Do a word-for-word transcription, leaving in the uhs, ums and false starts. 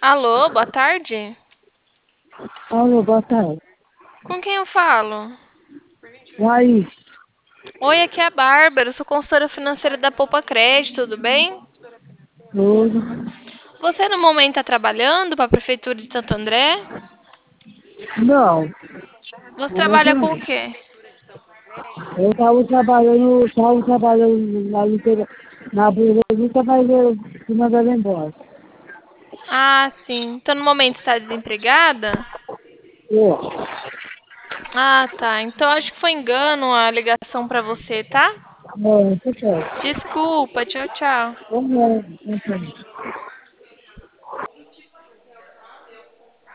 Alô, boa tarde. Alô, boa tarde. Com quem eu falo? Laís, Oi, aqui é a Bárbara, eu sou consultora financeira da Poupa Crédito, tudo bem? tudo? Você no momento está trabalhando para a Prefeitura de Santo André? Não, Você momento trabalha com o não. quê? Eu estava trabalhando, estava trabalhando na limpeza, na burguesa, mas eu fui mandado embora. Ah, sim. Então no momento está desempregada? Eu, Ah, tá. Então acho que foi engano a ligação para você, tá? não, não sei. Desculpa, tchau, tchau. Como é? Não sei.